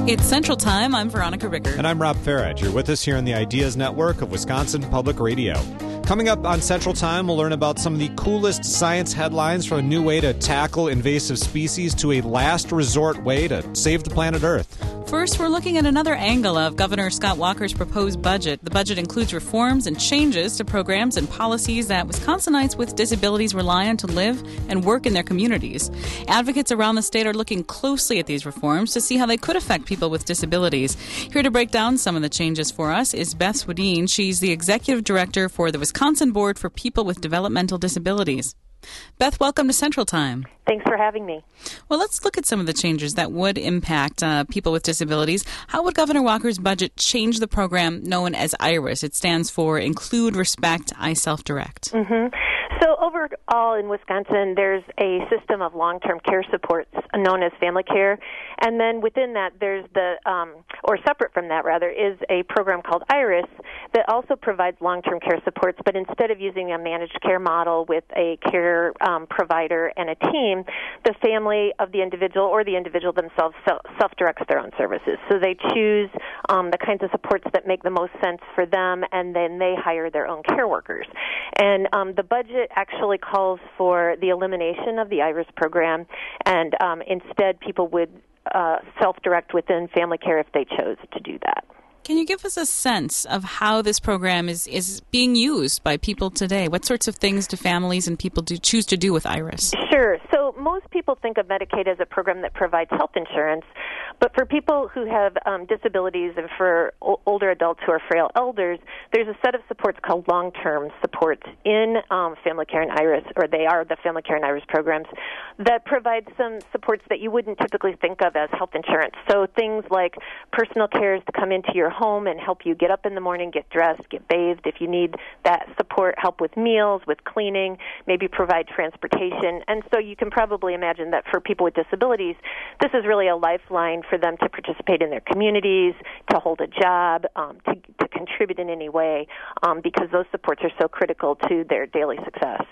It's Central Time. I'm Veronica Ricker. And I'm Rob Farage. You're with us here on the Ideas Network of Wisconsin Public Radio. Coming up on Central Time, we'll learn about some of the coolest science headlines, from a new way to tackle invasive species to a last resort way to save the planet Earth. First, we're looking at another angle of Governor Scott Walker's proposed budget. The budget includes reforms and changes to programs and policies that Wisconsinites with disabilities rely on to live and work in their communities. Advocates around the state are looking closely at these reforms to see how they could affect people with disabilities. Here to break down some of the changes for us is Beth Swedien. She's the executive director for the Wisconsin Board for People with Developmental Disabilities. Beth, welcome to Central Time. Thanks for having me. Well, let's look at some of the changes that would impact people with disabilities. How would Governor Walker's budget change the program known as IRIS? It stands for Include, Respect, I Self-Direct. Mm-hmm. So overall in Wisconsin, there's a system of long-term care supports known as family care. And then within that, there's or separate from that rather, is a program called IRIS that also provides long-term care supports, but instead of using a managed care model with a care provider and a team, the family of the individual or the individual themselves self-directs their own services. So they choose the kinds of supports that make the most sense for them, and then they hire their own care workers. And the budget actually calls for the elimination of the IRIS program, and instead people would self-direct within family care if they chose to do that. Can you give us a sense of how this program is being used by people today? What sorts of things do families and people choose to do with IRIS? Sure. So most people think of Medicaid as a program that provides health insurance, but for people who have disabilities and for older adults who are frail elders, there's a set of supports called long-term supports in family care and IRIS, or they are the family care and IRIS programs, that provide some supports that you wouldn't typically think of as health insurance. So things like personal cares to come into your home and help you get up in the morning, get dressed, get bathed. If you need that support, help with meals, with cleaning, maybe provide transportation. And so you can probably imagine that for people with disabilities, this is really a lifeline for them to participate in their communities, to hold a job, to contribute in any way, because those supports are so critical to their daily success.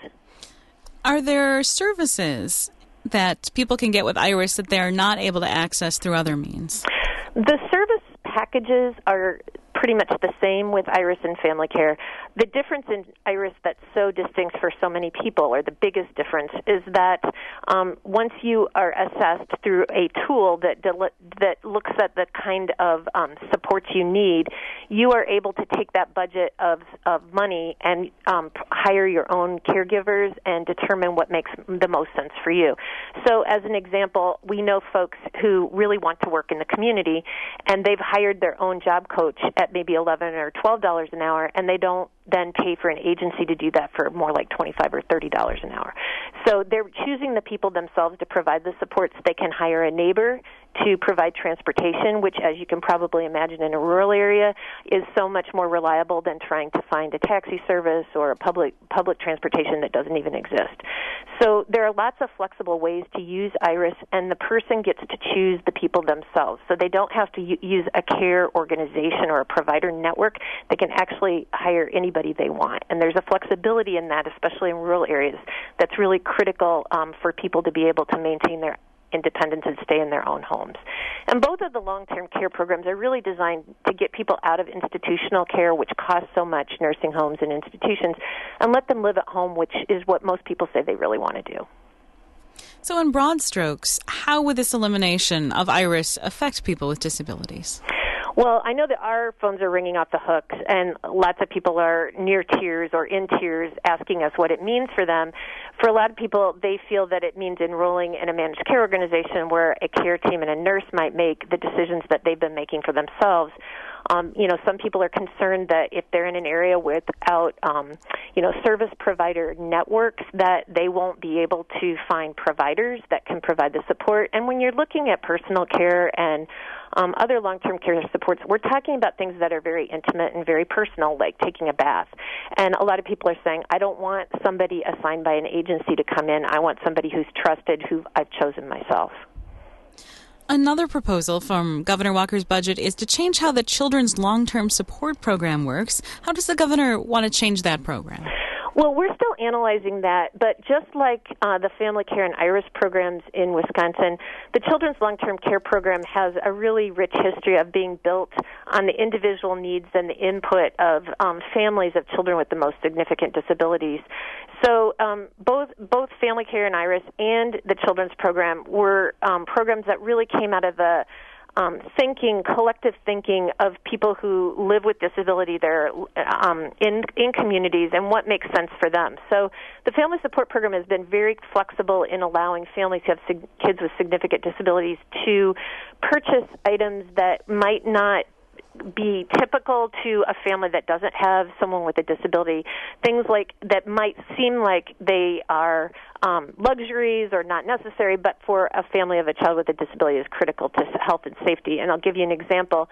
Are there services that people can get with IRIS that they're not able to access through other means? The service packages are pretty much the same with IRIS and family care. The difference in IRIS that's so distinct for so many people, or the biggest difference, is that once you are assessed through a tool that looks at the kind of supports you need, you are able to take that budget of money and hire your own caregivers and determine what makes the most sense for you. So as an example, we know folks who really want to work in the community, and they've hired their own job coach at maybe $11 or $12 an hour, and they don't then pay for an agency to do that for more like $25 or $30 an hour. So they're choosing the people themselves to provide the supports. They can hire a neighbor to provide transportation, which, as you can probably imagine, in a rural area is so much more reliable than trying to find a taxi service or a public transportation that doesn't even exist. So there are lots of flexible ways to use IRIS, and the person gets to choose the people themselves. So they don't have to use a care organization or a provider network. They can actually hire anybody they want. And there's a flexibility in that, especially in rural areas, that's really critical for people to be able to maintain their independence and stay in their own homes. And both of the long-term care programs are really designed to get people out of institutional care, which costs so much, nursing homes and institutions, and let them live at home, which is what most people say they really want to do. So in broad strokes, how would this elimination of IRIS affect people with disabilities? Well, I know that our phones are ringing off the hooks, and lots of people are near tears or in tears asking us what it means for them. For a lot of people, they feel that it means enrolling in a managed care organization where a care team and a nurse might make the decisions that they've been making for themselves. Some people are concerned that if they're in an area without, service provider networks, that they won't be able to find providers that can provide the support. And when you're looking at personal care and other long-term care supports, we're talking about things that are very intimate and very personal, like taking a bath. And a lot of people are saying, I don't want somebody assigned by an agency to come in. I want somebody who's trusted, who I've chosen myself. Another proposal from Governor Walker's budget is to change how the Children's Long-Term Support Program works. How does the governor want to change that program? Well, we're still analyzing that, but just like the Family Care and IRIS programs in Wisconsin, the Children's Long-Term Care Program has a really rich history of being built on the individual needs and the input of families of children with the most significant disabilities. So both Family Care and IRIS and the Children's Program were programs that really came out of the collective thinking of people who live with disability there in communities and what makes sense for them. So the Family Support Program has been very flexible in allowing families who have kids with significant disabilities to purchase items that might not be typical to a family that doesn't have someone with a disability. Things like that might seem like they are luxuries or not necessary, but for a family of a child with a disability is critical to health and safety. And I'll give you an example.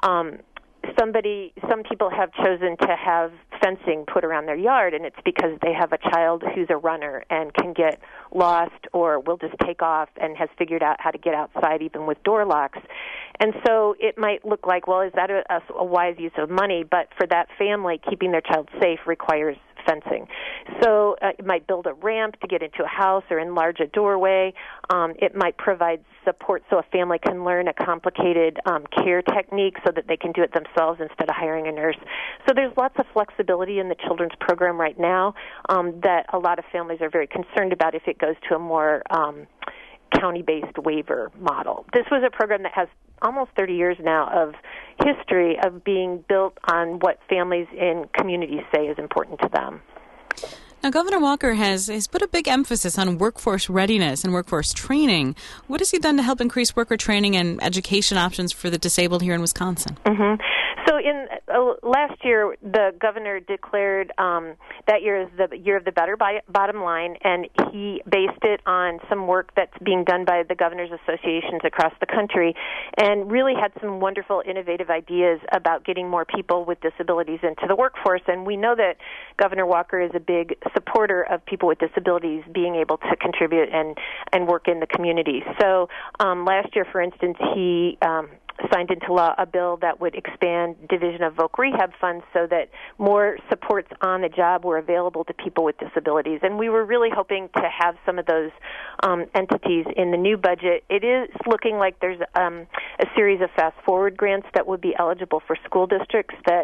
Some people have chosen to have fencing put around their yard, and it's because they have a child who's a runner and can get lost or will just take off and has figured out how to get outside even with door locks. And so it might look like, well, is that a wise use of money? But for that family, keeping their child safe requires fencing. So it might build a ramp to get into a house or enlarge a doorway. It might provide support so a family can learn a complicated care technique so that they can do it themselves instead of hiring a nurse. So there's lots of flexibility in the children's program right now that a lot of families are very concerned about if it goes to a more county-based waiver model. This was a program that has almost 30 years now of history of being built on what families in communities say is important to them. Now, Governor Walker has put a big emphasis on workforce readiness and workforce training. What has he done to help increase worker training and education options for the disabled here in Wisconsin? Mm-hmm. So in last year, the governor declared that year as the year of the better bottom line, and he based it on some work that's being done by the governors' associations across the country, and really had some wonderful, innovative ideas about getting more people with disabilities into the workforce. And we know that Governor Walker is a big supporter of people with disabilities being able to contribute and work in the community. So last year, for instance, he signed into law a bill that would expand Division of Voc Rehab funds so that more supports on the job were available to people with disabilities. And we were really hoping to have some of those entities in the new budget. It is looking like there's a series of Fast Forward grants that would be eligible for school districts that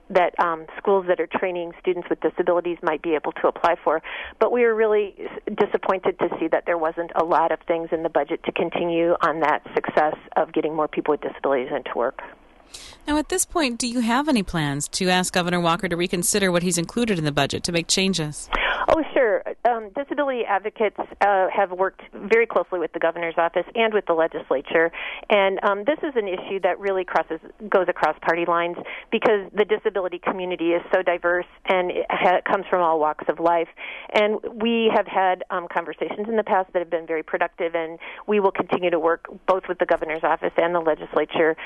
schools that are training students with disabilities might be able to apply for. But we were really disappointed to see that there wasn't a lot of things in the budget to continue on that success of getting more people with disabilities into work. Now, at this point, do you have any plans to ask Governor Walker to reconsider what he's included in the budget to make changes? Oh, sure. Disability advocates have worked very closely with the governor's office and with the legislature, and this is an issue that really goes across party lines because the disability community is so diverse and it comes from all walks of life. And we have had conversations in the past that have been very productive, and we will continue to work both with the governor's office and the legislature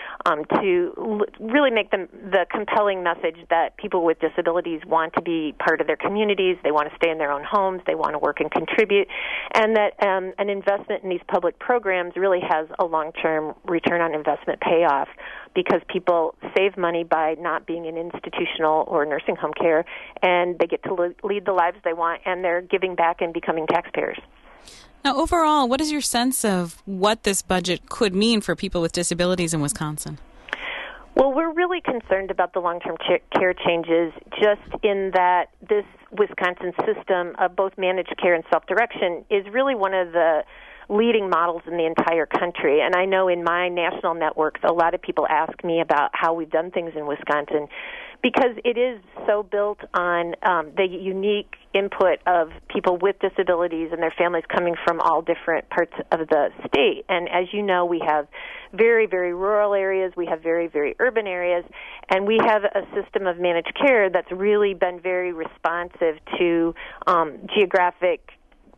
to really make the compelling message that people with disabilities want to be part of their communities, they want to stay in their own homes, they want to work and contribute, and that an investment in these public programs really has a long-term return on investment payoff because people save money by not being in institutional or nursing home care, and they get to lead the lives they want, and they're giving back and becoming taxpayers. Now, overall, what is your sense of what this budget could mean for people with disabilities in Wisconsin? Well, we're really concerned about the long-term care changes just in that this Wisconsin system of both managed care and self-direction is really one of the leading models in the entire country. And I know in my national networks, a lot of people ask me about how we've done things in Wisconsin because it is so built on the unique input of people with disabilities and their families coming from all different parts of the state. And as you know, we have very, very rural areas, we have very, very urban areas, and we have a system of managed care that's really been very responsive to geographic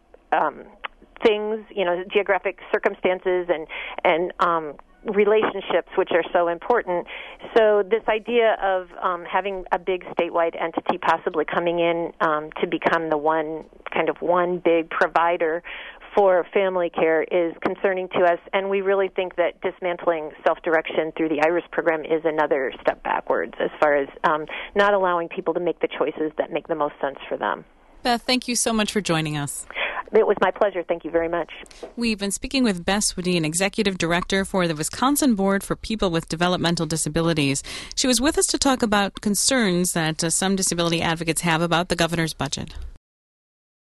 things, geographic circumstances and relationships, which are so important. So this idea of having a big statewide entity possibly coming in to become the one big provider for family care is concerning to us, and we really think that dismantling self-direction through the IRIS program is another step backwards as far as not allowing people to make the choices that make the most sense for them. Beth, thank you so much for joining us. It was my pleasure. Thank you very much. We've been speaking with Beth Swedien, Executive Director for the Wisconsin Board for People with Developmental Disabilities. She was with us to talk about concerns that some disability advocates have about the governor's budget.